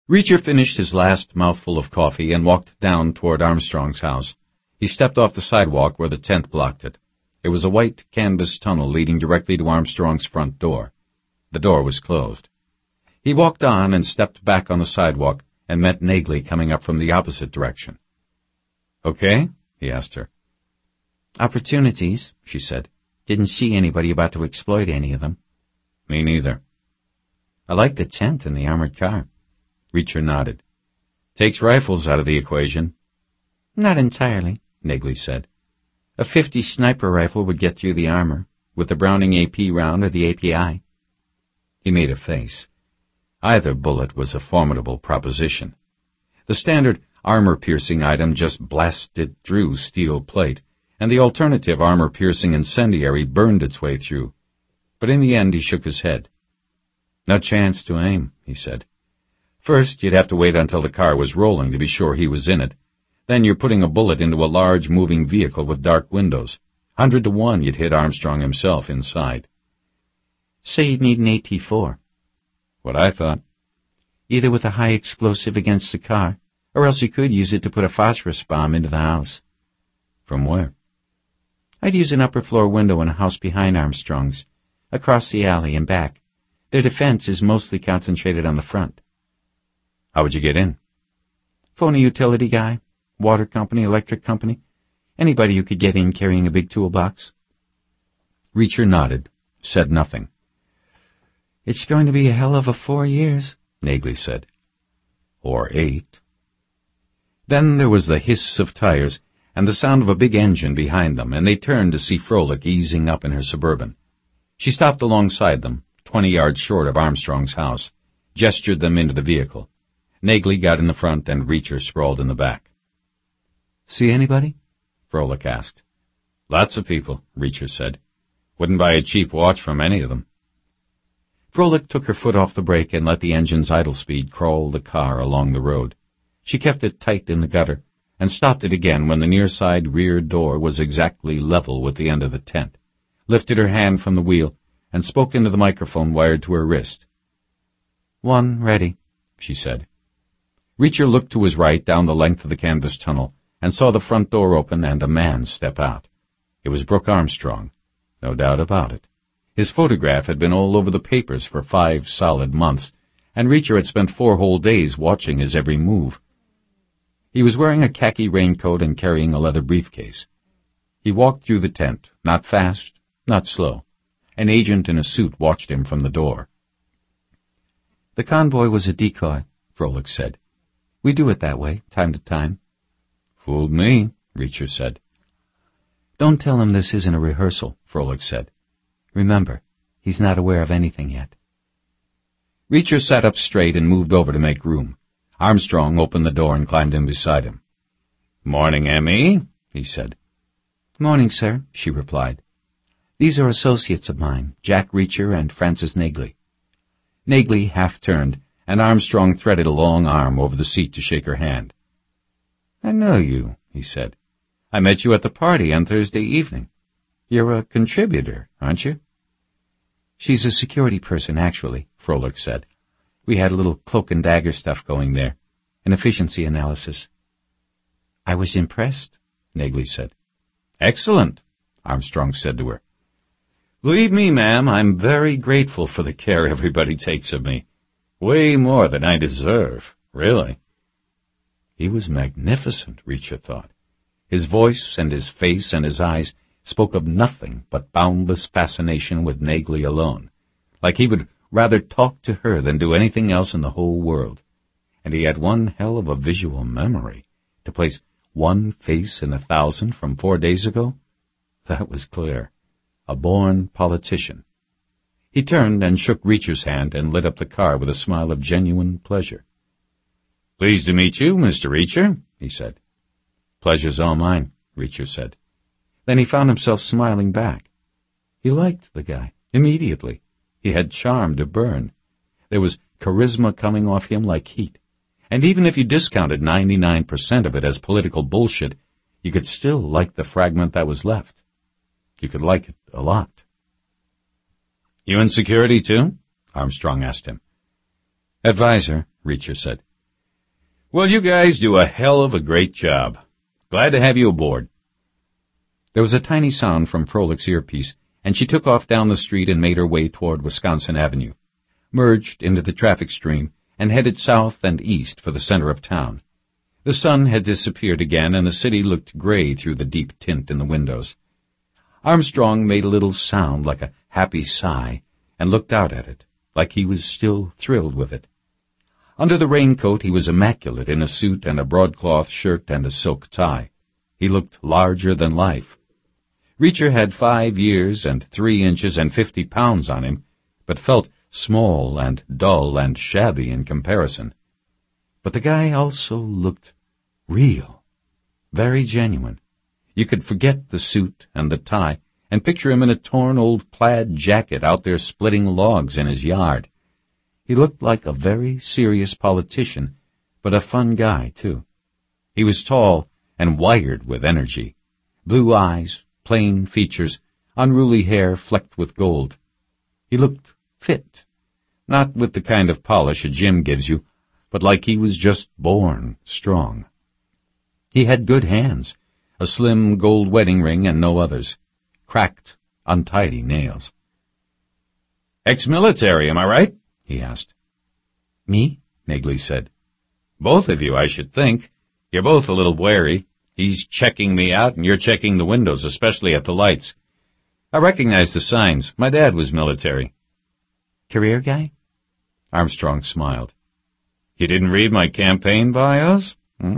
Reacher finished his last mouthful of coffee and walked down toward Armstrong's house. He stepped off the sidewalk where the tent blocked it. It was a white canvas tunnel leading directly to Armstrong's front door. The door was closed. He walked on and stepped back on the sidewalk and met Nagley coming up from the opposite direction. "Okay?" he asked her. "Opportunities," she said. "Didn't see anybody about to exploit any of them." "Me neither." "I like the tent and the armored car." Reacher nodded. "Takes rifles out of the equation." "Not entirely," Nagley said. "A .50 sniper rifle would get through the armor, with the Browning AP round or the API." He made a face. Either bullet was a formidable proposition. The standard armor-piercing item just blasted through steel plate, and the alternative armor-piercing incendiary burned its way through. But in the end he shook his head. "No chance to aim," he said. "First, you'd have to wait until the car was rolling to be sure he was in it. Then you're putting a bullet into a large moving vehicle with dark windows. 100 to 1 you'd hit Armstrong himself inside." "Say you'd need an AT-4. "What I thought." "Either with a high explosive against the car, or else you could use it to put a phosphorus bomb into the house." "From where?" "I'd use an upper floor window in a house behind Armstrong's, across the alley and back. Their defense is mostly concentrated on the front." "How would you get in?" "Phone a utility guy, water company, electric company, anybody who could get in carrying a big toolbox." Reacher nodded, said nothing. "It's going to be a hell of a 4 years, Nagley said. "Or 8. Then there was the hiss of tires and the sound of a big engine behind them, and they turned to see Froelich easing up in her Suburban. She stopped alongside them, 20 yards short of Armstrong's house, gestured them into the vehicle. Nagley got in the front and Reacher sprawled in the back. "See anybody?" Froelich asked. "Lots of people," Reacher said. "Wouldn't buy a cheap watch from any of them." Froelich took her foot off the brake and let the engine's idle speed crawl the car along the road. She kept it tight in the gutter and stopped it again when the near-side rear door was exactly level with the end of the tent, lifted her hand from the wheel, and spoke into the microphone wired to her wrist. "1 ready," she said. Reacher looked to his right down the length of the canvas tunnel and saw the front door open and a man step out. It was Brooke Armstrong, no doubt about it. His photograph had been all over the papers for 5 solid months, and Reacher had spent 4 whole days watching his every move. He was wearing a khaki raincoat and carrying a leather briefcase. He walked through the tent, not fast, not slow. An agent in a suit watched him from the door. "The convoy was a decoy," Froelich said. "We do it that way, time to time." "Fooled me," Reacher said. "Don't tell him this isn't a rehearsal," Froelich said. "Remember, he's not aware of anything yet." Reacher sat up straight and moved over to make room. Armstrong opened the door and climbed in beside him. "Morning, M.E.," he said. "Morning, sir," she replied. "These are associates of mine, Jack Reacher and Francis Nagley." Nagley half turned, and Armstrong threaded a long arm over the seat to shake her hand. "I know you," he said. "I met you at the party on Thursday evening. You're a contributor, aren't you?" "She's a security person, actually," Froelich said. "We had a little cloak and dagger stuff going there, an efficiency analysis." "I was impressed," Nagley said. "Excellent," Armstrong said to her. "Believe me, ma'am, I'm very grateful for the care everybody takes of me. Way more than I deserve, really." He was magnificent, Reacher thought. His voice and his face and his eyes spoke of nothing but boundless fascination with Nagley alone, like he would rather talk to her than do anything else in the whole world. And he had one hell of a visual memory. To place one face in 1,000 from 4 days ago? That was clear. A born politician. He turned and shook Reacher's hand and lit up the car with a smile of genuine pleasure. "Pleased to meet you, Mr. Reacher," he said. "Pleasure's all mine," Reacher said. Then he found himself smiling back. He liked the guy, immediately. He had charm to burn. There was charisma coming off him like heat. And even if you discounted 99% of it as political bullshit, you could still like the fragment that was left. You could like it a lot. "You in security, too?" Armstrong asked him. "Advisor," Reacher said. Well, you guys do a hell of a great job. Glad to have you aboard. There was a tiny sound from Froelic's earpiece, and she took off down the street and made her way toward Wisconsin Avenue, merged into the traffic stream, and headed south and east for the center of town. The sun had disappeared again, and the city looked gray through the deep tint in the windows. Armstrong made a little sound like a happy sigh and looked out at it, like he was still thrilled with it. Under the raincoat he was immaculate in a suit and a broadcloth shirt and a silk tie. He looked larger than life. Reacher had 5 years and 3 inches and 50 pounds on him, but felt small and dull and shabby in comparison. But the guy also looked real, very genuine. You could forget the suit and the tie and picture him in a torn old plaid jacket out there splitting logs in his yard. He looked like a very serious politician, but a fun guy, too. He was tall and wired with energy. Blue eyes, plain features, unruly hair flecked with gold. He looked fit, not with the kind of polish a gym gives you, but like he was just born strong. He had good hands, a slim gold wedding ring and no others, cracked, untidy nails. Ex-military, am I right? He asked. Me? Negley said. Both of you, I should think. You're both a little wary. He's checking me out, and you're checking the windows, especially at the lights. I recognize the signs. My dad was military. Career guy? Armstrong smiled. You didn't read my campaign bios?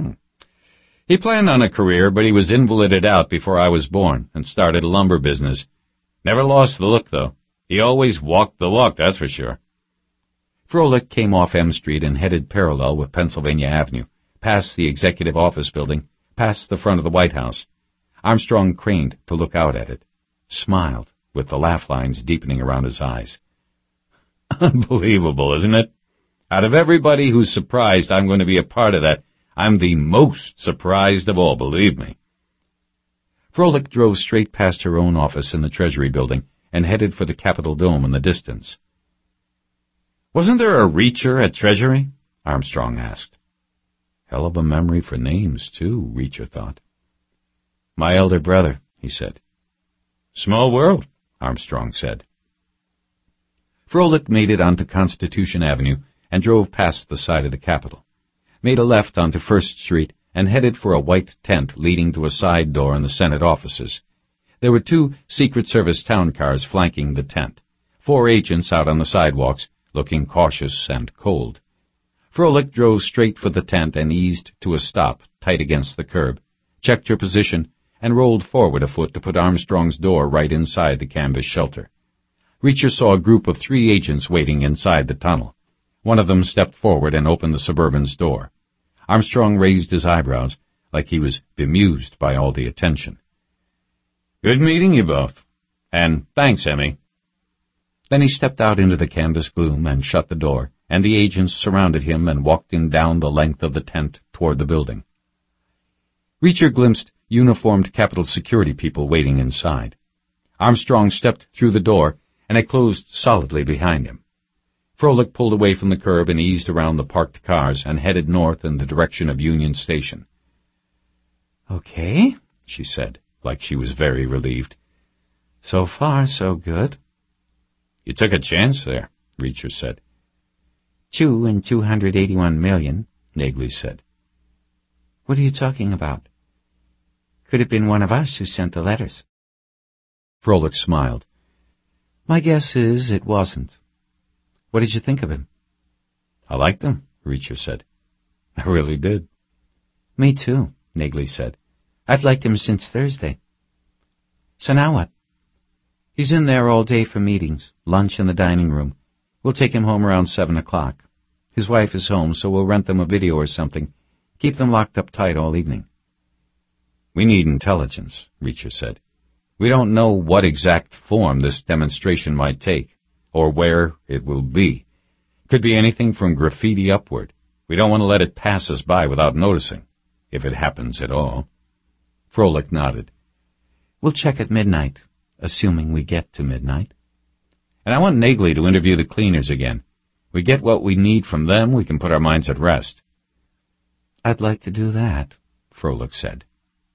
He planned on a career, but he was invalided out before I was born and started a lumber business. Never lost the look, though. He always walked the walk, that's for sure. Froelich came off M Street and headed parallel with Pennsylvania Avenue, past the executive office building, past the front of the White House. Armstrong craned to look out at it, smiled, with the laugh lines deepening around his eyes. Unbelievable, isn't it? Out of everybody who's surprised I'm going to be a part of that, I'm the most surprised of all, believe me. Froelich drove straight past her own office in the Treasury building and headed for the Capitol Dome in the distance. Wasn't there a Reacher at Treasury? Armstrong asked. Hell of a memory for names, too, Reacher thought. My elder brother, he said. Small world, Armstrong said. Froelich made it onto Constitution Avenue and drove past the side of the Capitol, made a left onto First Street, and headed for a white tent leading to a side door in the Senate offices. There were 2 Secret Service town cars flanking the tent, 4 agents out on the sidewalks, looking cautious and cold. Froelich drove straight for the tent and eased to a stop, tight against the curb, checked her position, and rolled forward a foot to put Armstrong's door right inside the canvas shelter. Reacher saw a group of 3 agents waiting inside the tunnel. One of them stepped forward and opened the Suburban's door. Armstrong raised his eyebrows, like he was bemused by all the attention. Good meeting you both. And thanks, Emmy. Then he stepped out into the canvas gloom and shut the door, and the agents surrounded him and walked him down the length of the tent toward the building. Reacher glimpsed uniformed Capitol security people waiting inside. Armstrong stepped through the door, and it closed solidly behind him. Froelich pulled away from the curb and eased around the parked cars and headed north in the direction of Union Station. Okay, she said, like she was very relieved. So far, so good. You took a chance there, Reacher said. 2 in 281 million, Negley said. What are you talking about? Could have been one of us who sent the letters. Froelich smiled. My guess is it wasn't. What did you think of him? I liked him, Reacher said. I really did. Me too, Negley said. I've liked him since Thursday. So now what? He's in there all day for meetings, lunch in the dining room. We'll take him home around 7 o'clock. His wife is home, so we'll rent them a video or something. Keep them locked up tight all evening. We need intelligence, Reacher said. We don't know what exact form this demonstration might take, or where it will be. Could be anything from graffiti upward. We don't want to let it pass us by without noticing, if it happens at all. Froelich nodded. We'll check at midnight, assuming we get to midnight. And I want Negley to interview the cleaners again. We get what we need from them, we can put our minds at rest. I'd like to do that, Froelich said.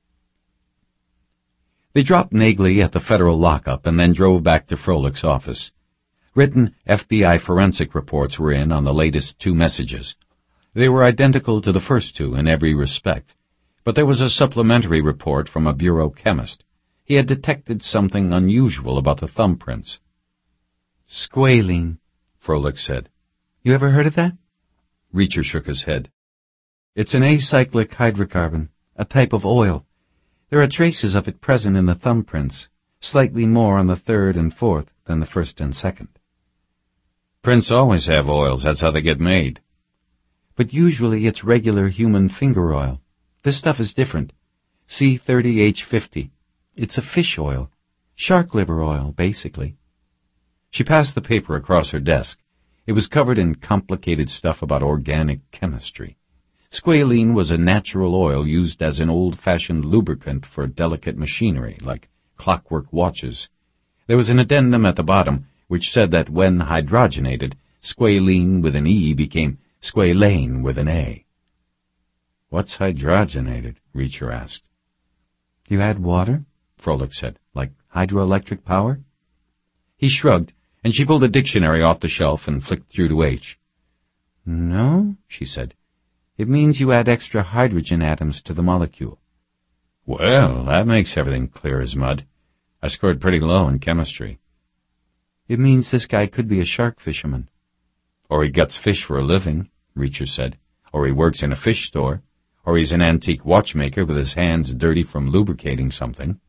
They dropped Nagley at the federal lockup and then drove back to Froelich's office. Written FBI forensic reports were in on the latest 2 messages. They were identical to the first 2 in every respect, but there was a supplementary report from a bureau chemist. He had detected something unusual about the thumbprints. Squalene, Froelich said. You ever heard of that? Reacher shook his head. It's an acyclic hydrocarbon, a type of oil. There are traces of it present in the thumbprints, slightly more on the 3rd and 4th than the 1st and 2nd. Prints always have oils, that's how they get made. But usually it's regular human finger oil. This stuff is different. C30H50. It's a fish oil. Shark liver oil, basically. She passed the paper across her desk. It was covered in complicated stuff about organic chemistry. Squalene was a natural oil used as an old-fashioned lubricant for delicate machinery, like clockwork watches. There was an addendum at the bottom which said that when hydrogenated, squalene with an E became squalane with an A. What's hydrogenated? Reacher asked. You add water? Froelich said. Like hydroelectric power? He shrugged, and she pulled a dictionary off the shelf and flicked through to H. No, she said. It means you add extra hydrogen atoms to the molecule. Well, that makes everything clear as mud. I scored pretty low in chemistry. It means this guy could be a shark fisherman. Or he guts fish for a living, Reacher said. Or he works in a fish store. Or he's an antique watchmaker with his hands dirty from lubricating something.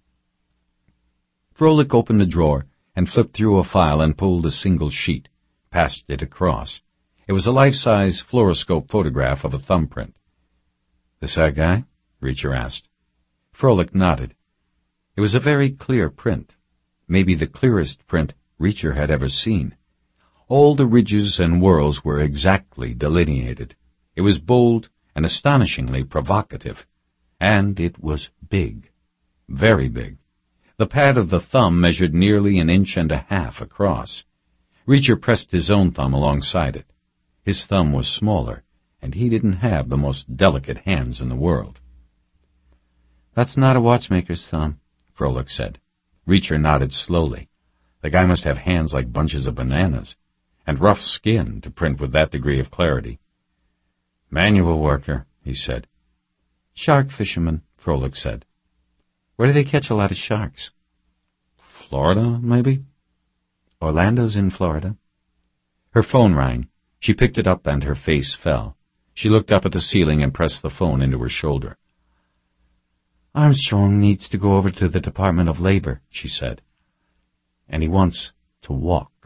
Froelich opened a drawer and flipped through a file and pulled a single sheet, passed it across. It was a life-size fluoroscope photograph of a thumbprint. This our guy? Reacher asked. Froelich nodded. It was a very clear print, maybe the clearest print Reacher had ever seen. All the ridges and whorls were exactly delineated. It was bold and astonishingly provocative. And it was big. Very big. The pad of the thumb measured nearly 1.5 inches across. Reacher pressed his own thumb alongside it. His thumb was smaller, and he didn't have the most delicate hands in the world. That's not a watchmaker's thumb, Froelich said. Reacher nodded slowly. The guy must have hands like bunches of bananas, and rough skin to print with that degree of clarity. Manual worker, he said. Shark fisherman, Froelich said. Where do they catch a lot of sharks? Florida, maybe? Orlando's in Florida. Her phone rang. She picked it up and her face fell. She looked up at the ceiling and pressed the phone into her shoulder. Armstrong needs to go over to the Department of Labor, she said. And he wants to walk.